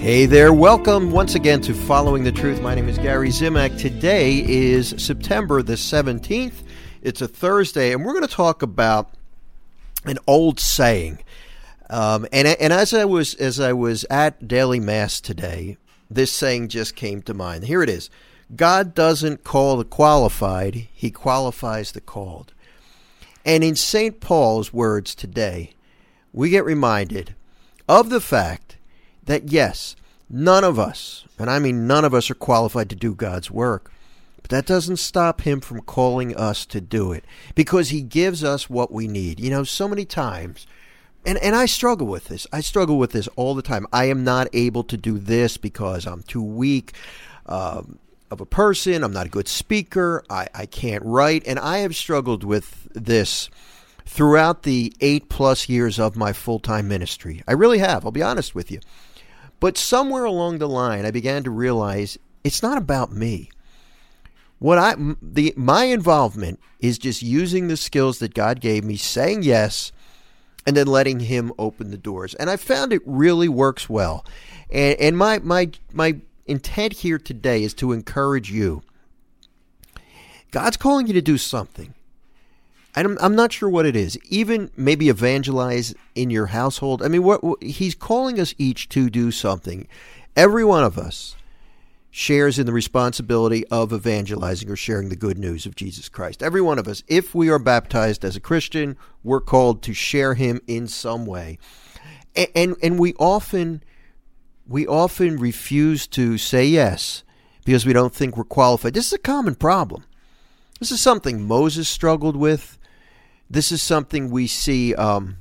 Hey there, welcome once again to Following the Truth. My name is Gary Zimak. Today is September the 17th. It's a Thursday, and we're going to talk about an old saying. And as I was at daily mass today, this saying just came to mind. Here it is. God doesn't call the qualified, he qualifies the called. And in St. Paul's words today, we get reminded of the fact that yes, none of us, and I mean none of us, are qualified to do God's work. But that doesn't stop him from calling us to do it, because he gives us what we need. You know, so many times, and I struggle with this. I struggle with this all the time. I am not able to do this because I'm too weak of a person. I'm not a good speaker. I can't write. And I have struggled with this throughout the 8+ years of my full-time ministry. I really have. I'll be honest with you. But somewhere along the line, I began to realize it's not about me. My involvement is just using the skills that God gave me, saying yes, and then letting him open the doors. And I found it really works well. And my intent here today is to encourage you. God's calling you to do something. I'm not sure what it is. Even maybe evangelize in your household. I mean, he's calling us each to do something. Every one of us shares in the responsibility of evangelizing or sharing the good news of Jesus Christ. Every one of us, if we are baptized as a Christian, we're called to share him in some way. And we often refuse to say yes because we don't think we're qualified. This is a common problem. This is something Moses struggled with. This is something we see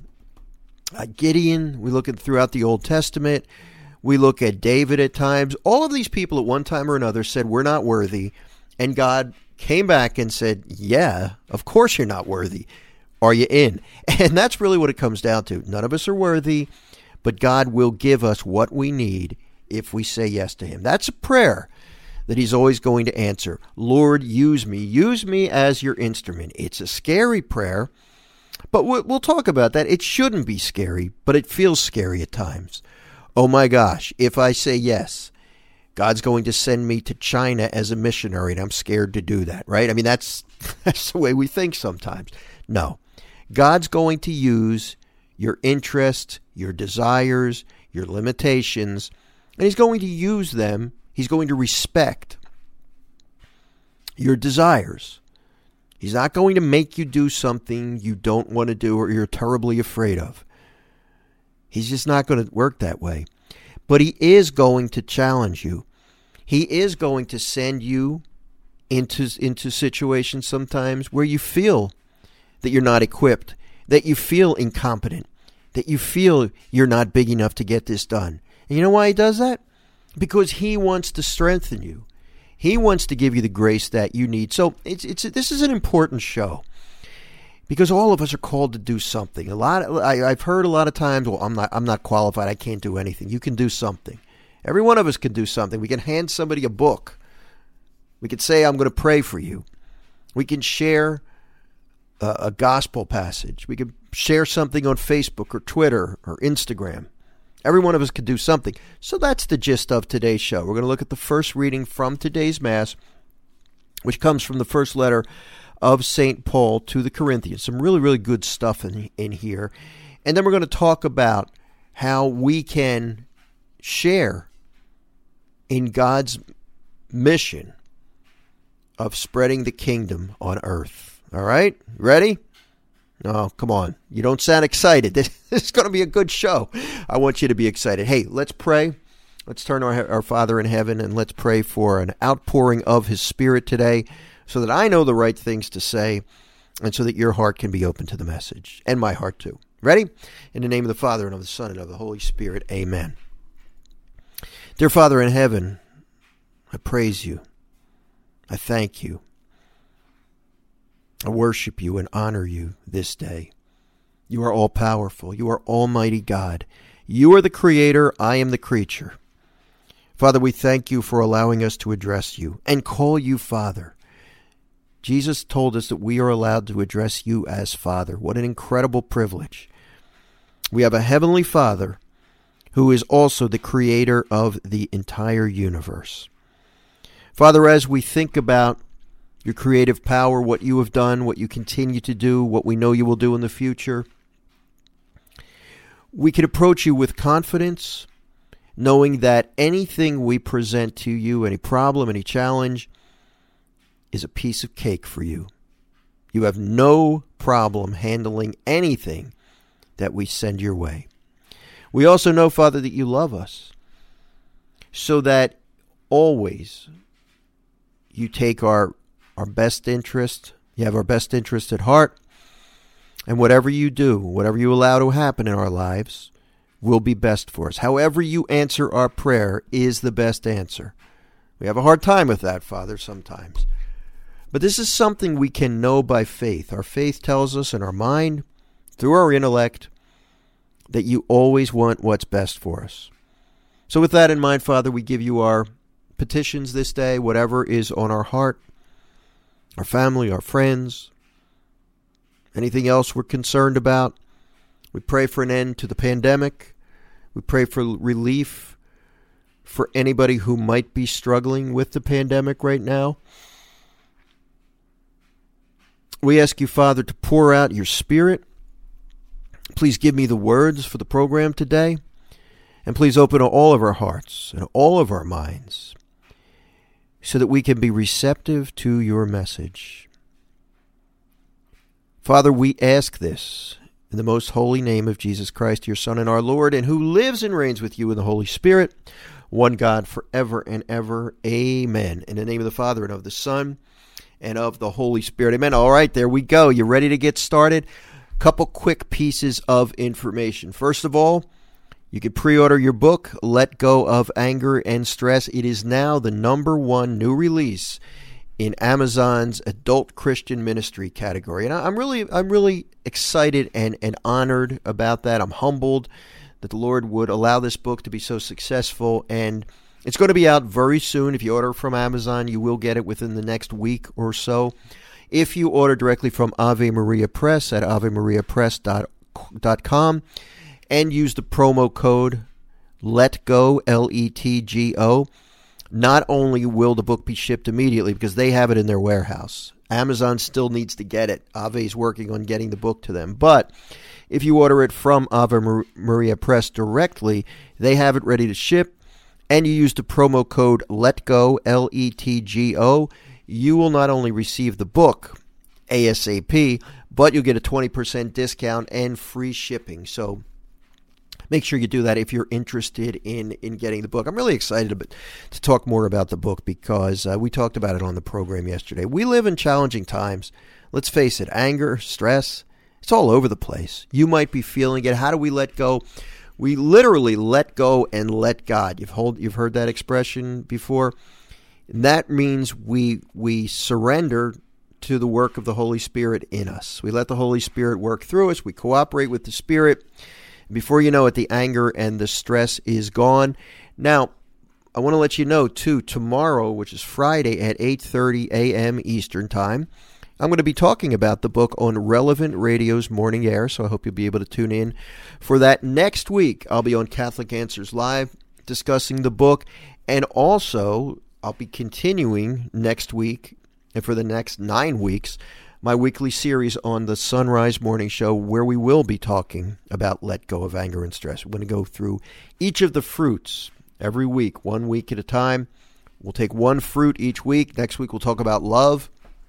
Gideon. We look at throughout the Old Testament. We look at David at times. All of these people at one time or another said, we're not worthy. And God came back and said, yeah, of course you're not worthy. Are you in? And that's really what it comes down to. None of us are worthy, but God will give us what we need if we say yes to him. That's a prayer that he's always going to answer. Lord, use me as your instrument. It's a scary prayer, but we'll talk about that. It shouldn't be scary, but it feels scary at times. Oh my gosh, if I say yes, God's going to send me to China as a missionary, and I'm scared to do that, right? I mean, that's the way we think sometimes. No, God's going to use your interests, your desires, your limitations, and he's going to use them. He's going to respect your desires. He's not going to make you do something you don't want to do or you're terribly afraid of. He's just not going to work that way. But he is going to challenge you. He is going to send you into situations sometimes where you feel that you're not equipped, that you feel incompetent, that you feel you're not big enough to get this done. And you know why he does that? Because he wants to strengthen you. He wants to give you the grace that you need. So this is an important show because all of us are called to do something. I've heard a lot of times, well, I'm not qualified. I can't do anything. You can do something. Every one of us can do something. We can hand somebody a book. We can say, I'm going to pray for you. We can share a gospel passage. We can share something on Facebook or Twitter or Instagram. Every one of us could do something. So that's the gist of today's show. We're going to look at the first reading from today's Mass, which comes from the first letter of St. Paul to the Corinthians. Some really, really good stuff in here. And then we're going to talk about how we can share in God's mission of spreading the kingdom on earth. All right? Ready? Oh, come on. You don't sound excited. This is going to be a good show. I want you to be excited. Hey, let's pray. Let's turn our Father in heaven and let's pray for an outpouring of his Spirit today so that I know the right things to say and so that your heart can be open to the message and my heart too. Ready? In the name of the Father and of the Son and of the Holy Spirit. Amen. Dear Father in heaven, I praise you. I thank you. I worship you and honor you this day. You are all-powerful. You are Almighty God. You are the Creator. I am the creature. Father, we thank you for allowing us to address you and call you Father. Jesus told us that we are allowed to address you as Father. What an incredible privilege. We have a Heavenly Father who is also the creator of the entire universe. Father, as we think about your creative power, what you have done, what you continue to do, what we know you will do in the future, we can approach you with confidence, knowing that anything we present to you, any problem, any challenge, is a piece of cake for you. You have no problem handling anything that we send your way. We also know, Father, that you love us, so that always you take our best interest, you have our best interest at heart, and whatever you do, whatever you allow to happen in our lives, will be best for us. However you answer our prayer is the best answer. We have a hard time with that, Father, sometimes. But this is something we can know by faith. Our faith tells us in our mind, through our intellect, that you always want what's best for us. So with that in mind, Father, we give you our petitions this day, whatever is on our heart, our family, our friends, anything else we're concerned about. We pray for an end to the pandemic. We pray for relief for anybody who might be struggling with the pandemic right now. We ask you, Father, to pour out your Spirit. Please give me the words for the program today. And please open all of our hearts and all of our minds so that we can be receptive to your message. Father, we ask this in the most holy name of Jesus Christ, your Son and our Lord, and who lives and reigns with you in the Holy Spirit, one God forever and ever. Amen. In the name of the Father, and of the Son, and of the Holy Spirit. Amen. All right, there we go. You ready to get started? Couple quick pieces of information. First of all, you can pre-order your book, Let Go of Anger and Stress. It is now the #1 new release in Amazon's adult Christian ministry category. And I'm really excited and honored about that. I'm humbled that the Lord would allow this book to be so successful. And it's going to be out very soon. If you order from Amazon, you will get it within the next week or so. If you order directly from Ave Maria Press at avemariapress.com and use the promo code LETGO, LETGO, not only will the book be shipped immediately because they have it in their warehouse. Amazon still needs to get it. Ave is working on getting the book to them. But if you order it from Ave Maria Press directly, they have it ready to ship. And you use the promo code LETGO, LETGO, you will not only receive the book ASAP, but you'll get a 20% discount and free shipping. So make sure you do that if you're interested in getting the book. I'm really excited to talk more about the book because we talked about it on the program yesterday. We live in challenging times. Let's face it, anger, stress, it's all over the place. You might be feeling it. How do we let go? We literally let go and let God. You've heard that expression before. And that means we surrender to the work of the Holy Spirit in us. We let the Holy Spirit work through us. We cooperate with the Spirit. Before you know it, the anger and the stress is gone. Now, I want to let you know, too, tomorrow, which is Friday at 8:30 a.m. Eastern Time, I'm going to be talking about the book on Relevant Radio's Morning Air, so I hope you'll be able to tune in for that. Next week, I'll be on Catholic Answers Live discussing the book, and also I'll be continuing next week, and for the next 9 weeks, my weekly series on the Sunrise Morning Show, where we will be talking about let go of anger and stress. We're going to go through each of the fruits every week, 1 week at a time. We'll take one fruit each week. Next week, we'll talk about love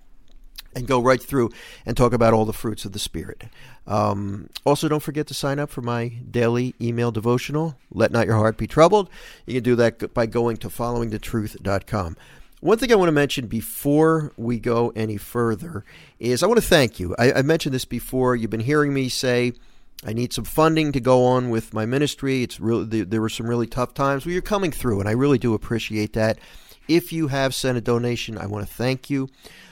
and go right through and talk about all the fruits of the Spirit. Also, don't forget to sign up for my daily email devotional, Let Not Your Heart Be Troubled. You can do that by going to followingthetruth.com. One thing I want to mention before we go any further is I want to thank you. I mentioned this before. You've been hearing me say I need some funding to go on with my ministry. There were some really tough times. Well, you're coming through, and I really do appreciate that. If you have sent a donation, I want to thank you.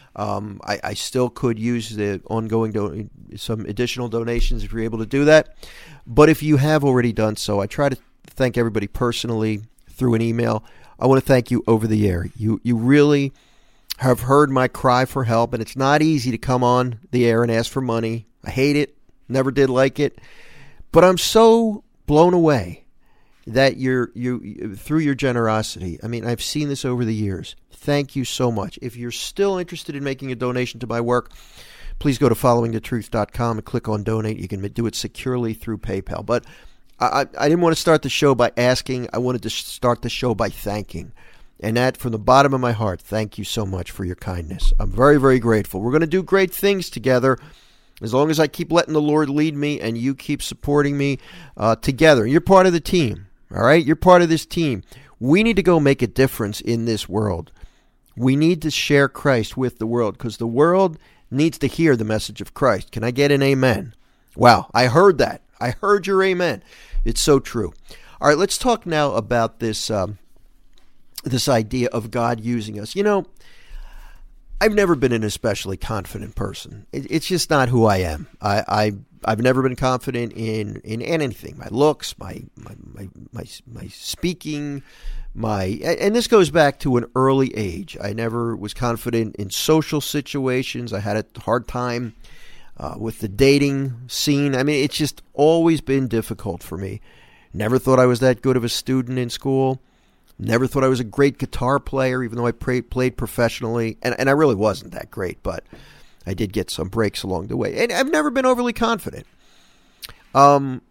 I still could use the ongoing some additional donations if you're able to do that. But if you have already done so, I try to thank everybody personally through an email. I want to thank you over the air. You really have heard my cry for help, and it's not easy to come on the air and ask for money. I hate it. Never did like it. But I'm so blown away. that you through your generosity. I mean, I've seen this over the years. Thank you so much. If you're still interested in making a donation to my work, please go to followingthetruth.com and click on donate. You can do it securely through PayPal. But I didn't want to start the show by asking. I wanted to start the show by thanking. And that, from the bottom of my heart, thank you so much for your kindness. I'm very, very grateful. We're going to do great things together as long as I keep letting the Lord lead me and you keep supporting me together. You're part of the team, all right? You're part of this team. We need to go make a difference in this world. We need to share Christ with the world because the world needs to hear the message of Christ. Can I get an amen? Wow, I heard that. I heard your amen. It's so true. All right, let's talk now about this this idea of God using us. You know, I've never been an especially confident person. It's just not who I am. I've never been confident in anything. My looks, my speaking, and this goes back to an early age. I never was confident in social situations. I had a hard time with the dating scene. I mean, it's just always been difficult for me. Never thought I was that good of a student in school. Never thought I was a great guitar player, even though I played professionally. And I really wasn't that great, but I did get some breaks along the way. And I've never been overly confident. But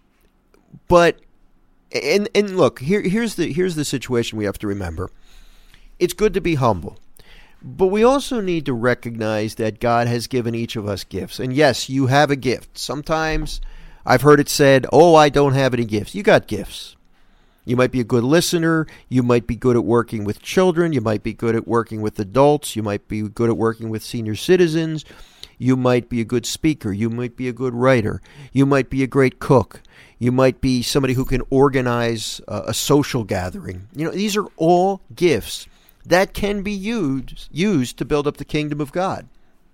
look, here's the situation we have to remember. It's good to be humble. But we also need to recognize that God has given each of us gifts. And yes, you have a gift. Sometimes I've heard it said, oh, I don't have any gifts. You got gifts. You might be a good listener. You might be good at working with children. You might be good at working with adults. You might be good at working with senior citizens. You might be a good speaker. You might be a good writer. You might be a great cook. You might be somebody who can organize a social gathering. You know, these are all gifts that can be used to build up the kingdom of God.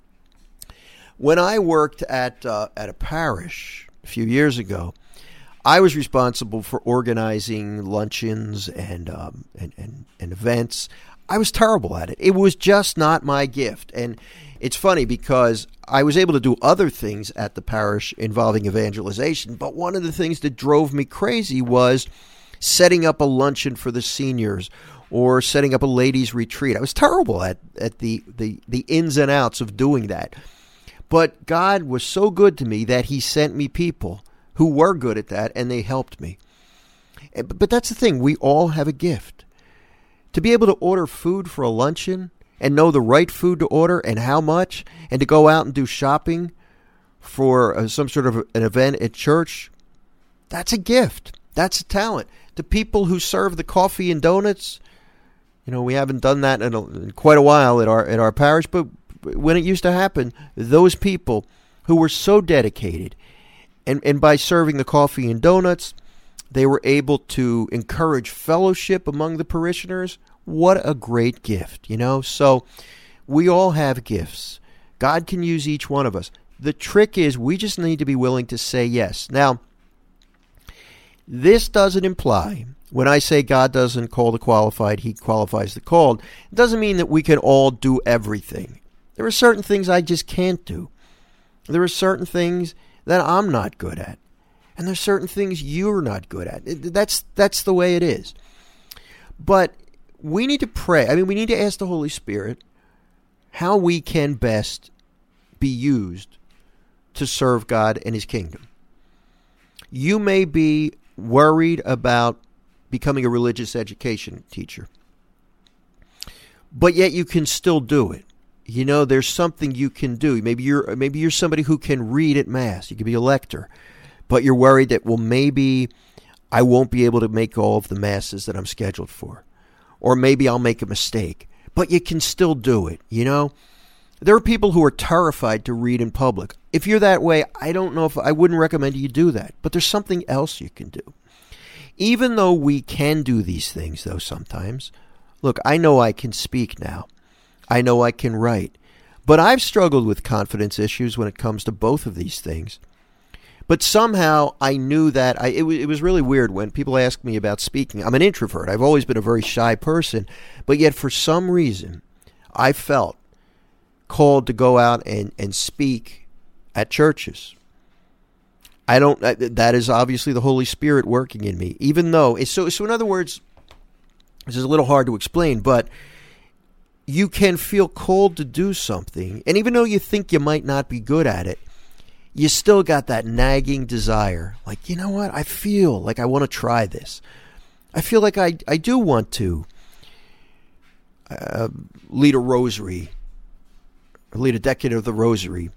When I worked at a parish a few years ago, I was responsible for organizing luncheons and events. I was terrible at it. It was just not my gift. And it's funny because I was able to do other things at the parish involving evangelization, but one of the things that drove me crazy was setting up a luncheon for the seniors or setting up a ladies' retreat. I was terrible at the ins and outs of doing that. But God was so good to me that he sent me people who were good at that, and they helped me. But that's the thing. We all have a gift. To be able to order food for a luncheon and know the right food to order and how much, and to go out and do shopping for some sort of an event at church, that's a gift. That's a talent. The people who serve the coffee and donuts, you know, we haven't done that in quite a while at our parish, but when it used to happen, those people who were so dedicated, and by serving the coffee and donuts, they were able to encourage fellowship among the parishioners. What a great gift, you know? So we all have gifts. God can use each one of us. The trick is we just need to be willing to say yes. Now, this doesn't imply, when I say God doesn't call the qualified, he qualifies the called, it doesn't mean that we can all do everything. There are certain things I just can't do. There are certain things that I'm not good at. And there's certain things you're not good at. That's the way it is. But we need to pray. I mean, we need to ask the Holy Spirit how we can best be used to serve God and his kingdom. You may be worried about becoming a religious education teacher, but yet you can still do it. You know, there's something you can do. Maybe you're somebody who can read at Mass. You could be a lector, but you're worried that, well, maybe I won't be able to make all of the Masses that I'm scheduled for, or maybe I'll make a mistake. But you can still do it. You know, there are people who are terrified to read in public. If you're that way, I don't know if I wouldn't recommend you do that. But there's something else you can do. Even though we can do these things, though, sometimes, look, I know I can speak now. I know I can write, but I've struggled with confidence issues when it comes to both of these things. But somehow I knew that it was really weird when people ask me about speaking. I'm an introvert. I've always been a very shy person, but yet for some reason I felt called to go out and speak at churches. that is obviously the Holy Spirit working in me, even though, so in other words, this is a little hard to explain, but you can feel called to do something, and even though you think you might not be good at it, you still got that nagging desire. Like, you know what? I feel like I want to try this. I feel like I do want to lead a rosary, or lead a decade of the rosary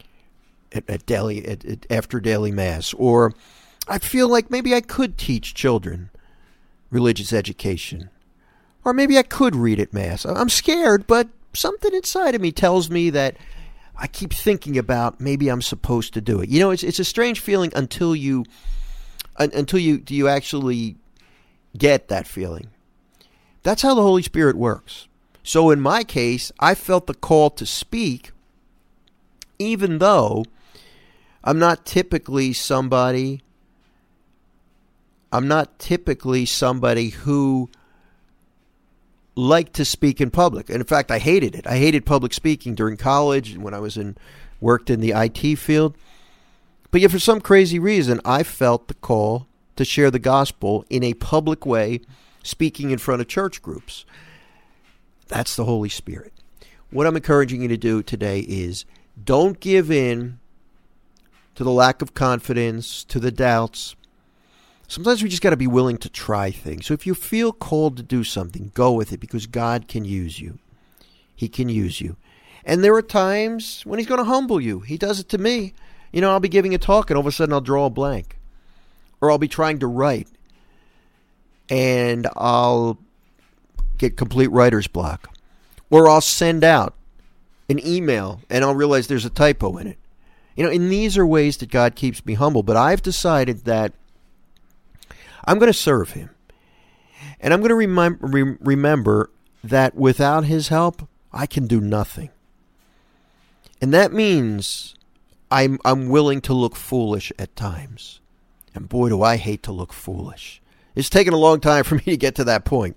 after daily mass, or I feel like maybe I could teach children religious education, or maybe I could read at mass. I'm scared, but something inside of me tells me that I keep thinking about maybe I'm supposed to do it. You know, it's a strange feeling until you actually get that feeling. That's how the Holy Spirit works. So in my case, I felt the call to speak, even though I'm not typically somebody who liked to speak in public. And in fact, I hated it. I hated public speaking during college and when I worked in the IT field. But yet for some crazy reason, I felt the call to share the gospel in a public way, speaking in front of church groups. That's the Holy Spirit. What I'm encouraging you to do today is don't give in to the lack of confidence, to the doubts. Sometimes we just got to be willing to try things. So if you feel called to do something, go with it, because God can use you. He can use you. And there are times when he's going to humble you. He does it to me. You know, I'll be giving a talk and all of a sudden I'll draw a blank. Or I'll be trying to write and I'll get complete writer's block. Or I'll send out an email and I'll realize there's a typo in it. You know, and these are ways that God keeps me humble. But I've decided that I'm going to serve him. And I'm going to remember that without his help, I can do nothing. And that means I'm willing to look foolish at times. And boy, do I hate to look foolish. It's taken a long time for me to get to that point.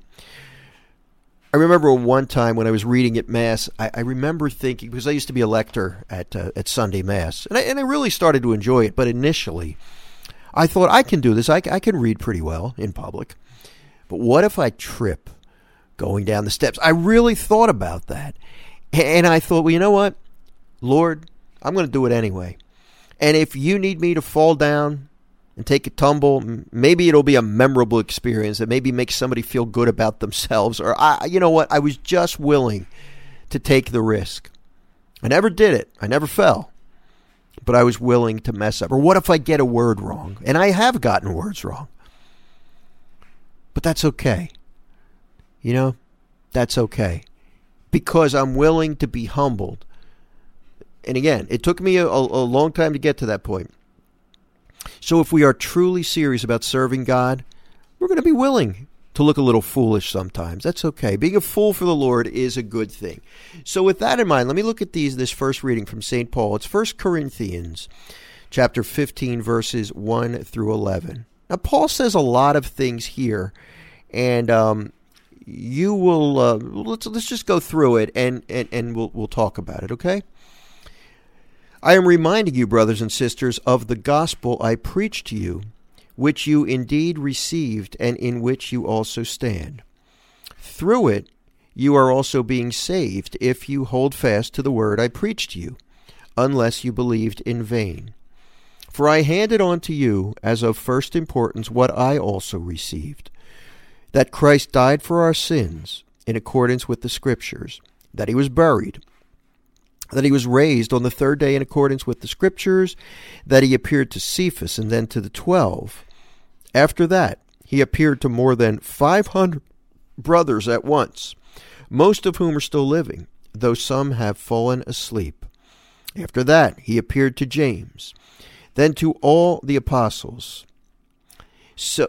I remember one time when I was reading at Mass, I remember thinking, because I used to be a lector at Sunday Mass, and I really started to enjoy it, but initially I thought, I can do this. I can read pretty well in public. But what if I trip going down the steps? I really thought about that. And I thought, well, you know what? Lord, I'm going to do it anyway. And if you need me to fall down and take a tumble, maybe it'll be a memorable experience that maybe makes somebody feel good about themselves. Or, you know what? I was just willing to take the risk. I never did it. I never fell. But I was willing to mess up. Or what if I get a word wrong? And I have gotten words wrong. But that's okay. You know, that's okay. Because I'm willing to be humbled. And again, it took me a long time to get to that point. So if we are truly serious about serving God, we're going to be willing to look a little foolish sometimes. That's okay. Being a fool for the Lord is a good thing. So with that in mind, let me look at this first reading from St. Paul. It's 1 Corinthians chapter 15, verses 1 through 11. Now, Paul says a lot of things here, and you will, let's just go through it, and we'll talk about it, okay? I am reminding you, brothers and sisters, of the gospel I preached to you, which you indeed received and in which you also stand. Through it you are also being saved if you hold fast to the word I preached to you, unless you believed in vain. For I handed on to you as of first importance what I also received, that Christ died for our sins in accordance with the Scriptures, that he was buried, that he was raised on the third day in accordance with the Scriptures, that he appeared to Cephas and then to the 12. After that, he appeared to more than 500 brothers at once, most of whom are still living, though some have fallen asleep. After that, he appeared to James, then to all the apostles. So,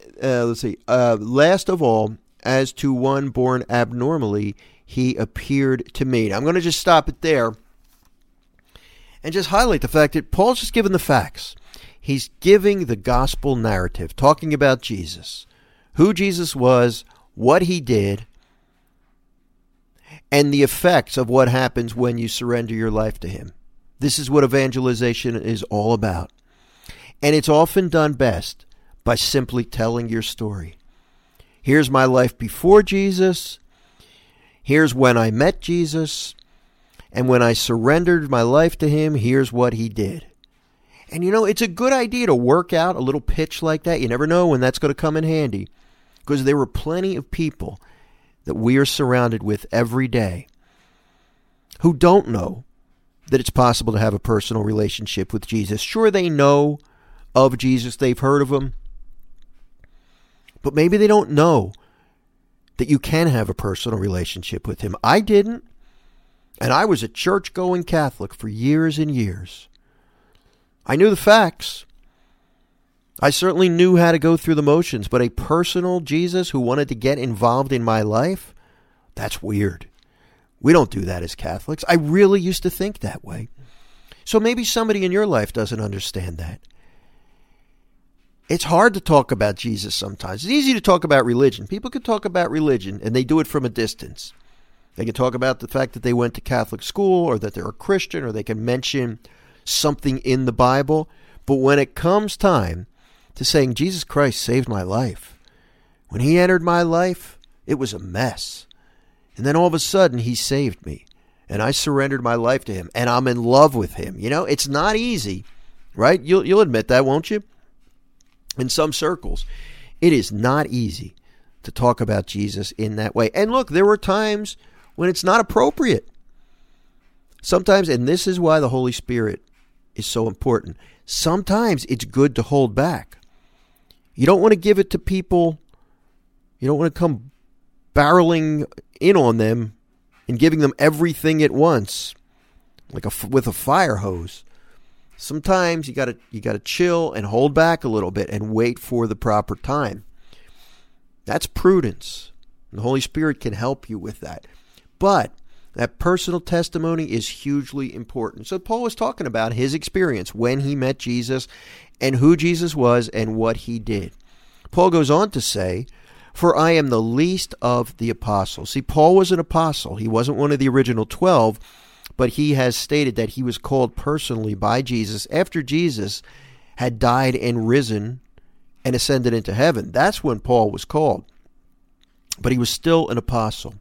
last of all, as to one born abnormally, he appeared to me. Now, I'm going to just stop it there and just highlight the fact that Paul's just giving the facts. He's giving the gospel narrative, talking about Jesus, who Jesus was, what he did, and the effects of what happens when you surrender your life to him. This is what evangelization is all about. And it's often done best by simply telling your story. Here's my life before Jesus. Here's when I met Jesus. And when I surrendered my life to him, here's what he did. And it's a good idea to work out a little pitch like that. You never know when that's going to come in handy. Because there were plenty of people that we are surrounded with every day who don't know that it's possible to have a personal relationship with Jesus. Sure, they know of Jesus. They've heard of him. But maybe they don't know that you can have a personal relationship with him. I didn't. And I was a church-going Catholic for years and years. I knew the facts. I certainly knew how to go through the motions, but a personal Jesus who wanted to get involved in my life, that's weird. We don't do that as Catholics. I really used to think that way. So maybe somebody in your life doesn't understand that. It's hard to talk about Jesus sometimes. It's easy to talk about religion. People can talk about religion, and they do it from a distance. They can talk about the fact that they went to Catholic school or that they're a Christian, or they can mention something in the Bible. But when it comes time to saying, Jesus Christ saved my life, when he entered my life, it was a mess. And then all of a sudden, he saved me. And I surrendered my life to him. And I'm in love with him. It's not easy, right? You'll admit that, won't you? In some circles, it is not easy to talk about Jesus in that way. And look, there were times when it's not appropriate. Sometimes, and this is why the Holy Spirit is so important, sometimes it's good to hold back. You don't want to give it to people. You don't want to come barreling in on them and giving them everything at once, like with a fire hose. Sometimes you gotta chill and hold back a little bit and wait for the proper time. That's prudence. The Holy Spirit can help you with that. But that personal testimony is hugely important. So Paul was talking about his experience when he met Jesus and who Jesus was and what he did. Paul goes on to say, for I am the least of the apostles. See, Paul was an apostle. He wasn't one of the original 12, but he has stated that he was called personally by Jesus after Jesus had died and risen and ascended into heaven. That's when Paul was called. But he was still an apostle.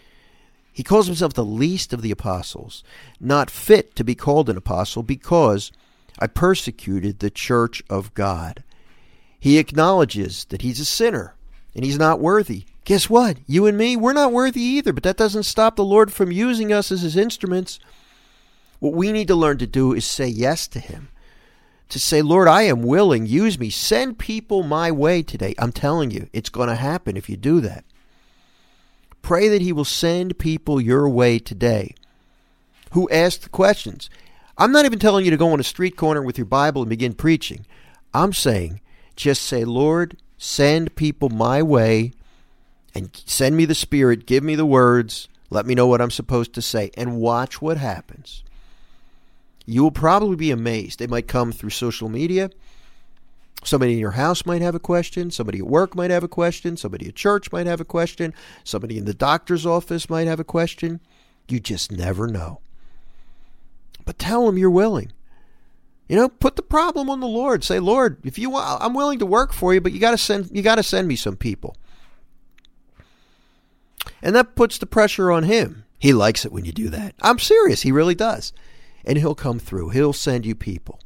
He calls himself the least of the apostles, not fit to be called an apostle because I persecuted the church of God. He acknowledges that he's a sinner and he's not worthy. Guess what? You and me, we're not worthy either, but that doesn't stop the Lord from using us as his instruments. What we need to learn to do is say yes to him. To say, Lord, I am willing, use me, send people my way today. I'm telling you, it's going to happen if you do that. Pray that he will send people your way today who ask the questions. I'm not even telling you to go on a street corner with your Bible and begin preaching. I'm saying, just say, Lord, send people my way and send me the Spirit, give me the words, let me know what I'm supposed to say, and watch what happens. You will probably be amazed. They might come through social media. Somebody in your house might have a question. Somebody at work might have a question. Somebody at church might have a question. Somebody in the doctor's office might have a question. You just never know. But tell them you're willing. Put the problem on the Lord. Say, Lord, if you want, I'm willing to work for you, but you got to send me some people. And that puts the pressure on him. He likes it when you do that. I'm serious. He really does. And he'll come through. He'll send you people.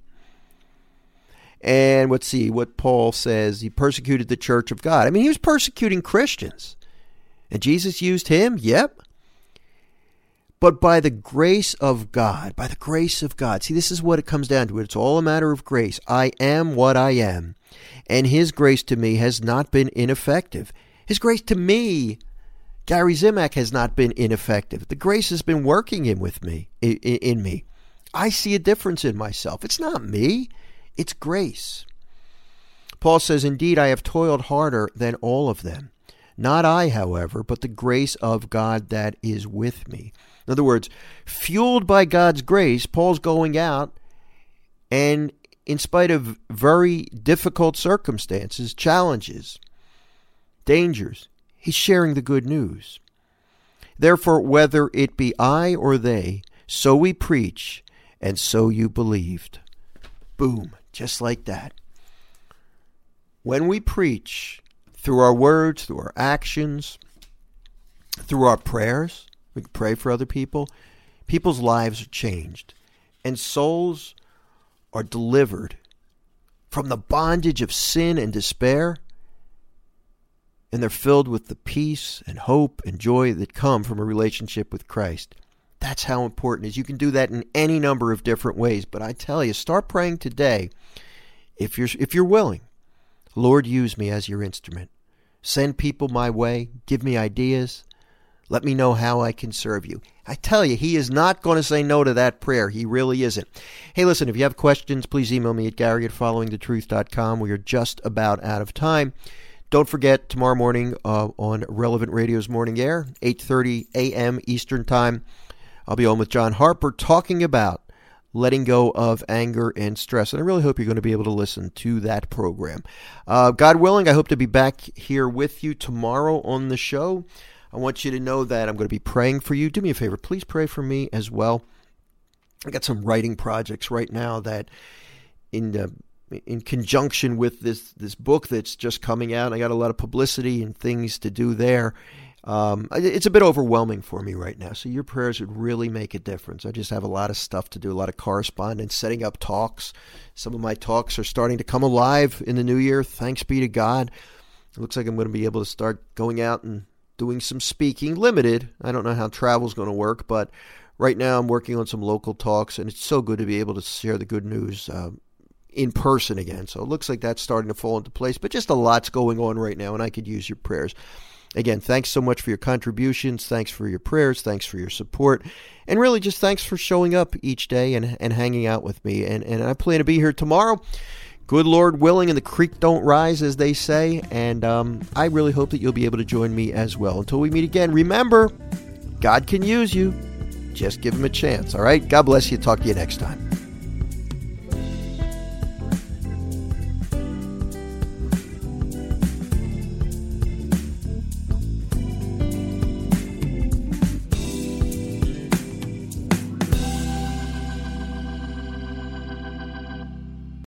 And let's see what Paul says. He persecuted the church of God. He was persecuting Christians. And Jesus used him? Yep. But by the grace of God, see, this is what it comes down to. It's all a matter of grace. I am what I am. And his grace to me has not been ineffective. His grace to me, Gary Zimak, has not been ineffective. The grace has been working in me. I see a difference in myself. It's not me. It's grace. Paul says, indeed, I have toiled harder than all of them. Not I, however, but the grace of God that is with me. In other words, fueled by God's grace, Paul's going out and in spite of very difficult circumstances, challenges, dangers, he's sharing the good news. Therefore, whether it be I or they, so we preach, and so you believed. Boom, just like that. when we preach, through our words, through our actions, through our prayers, we can pray for other people, people's lives are changed. And souls are delivered from the bondage of sin and despair. And they're filled with the peace and hope and joy that come from a relationship with Christ. That's how important it is. You can do that in any number of different ways. But I tell you, start praying today if you're willing. Lord, use me as your instrument. Send people my way. Give me ideas. Let me know how I can serve you. I tell you, he is not going to say no to that prayer. He really isn't. Hey, listen, if you have questions, please email me at Gary@followingthetruth.com. We are just about out of time. Don't forget, tomorrow morning on Relevant Radio's Morning Air, 8:30 a.m. Eastern Time, I'll be on with John Harper talking about letting go of anger and stress. And I really hope you're going to be able to listen to that program. God willing, I hope to be back here with you tomorrow on the show. I want you to know that I'm going to be praying for you. Do me a favor, please pray for me as well. I got some writing projects right now that in conjunction with this book that's just coming out, I got a lot of publicity and things to do there. It's a bit overwhelming for me right now, so your prayers would really make a difference. I just have a lot of stuff to do, a lot of correspondence, setting up talks. Some of my talks are starting to come alive in the new year, thanks be to God. It looks like I'm going to be able to start going out and doing some speaking, limited. I don't know how travel's going to work, but right now I'm working on some local talks, and it's so good to be able to share the good news in person again. So it looks like that's starting to fall into place, but just a lot's going on right now, and I could use your prayers. Again, thanks so much for your contributions. Thanks for your prayers. Thanks for your support. And really just thanks for showing up each day and hanging out with me. And I plan to be here tomorrow. Good Lord willing, and the creek don't rise, as they say. And I really hope that you'll be able to join me as well. Until we meet again, remember, God can use you. Just give him a chance, all right? God bless you. Talk to you next time.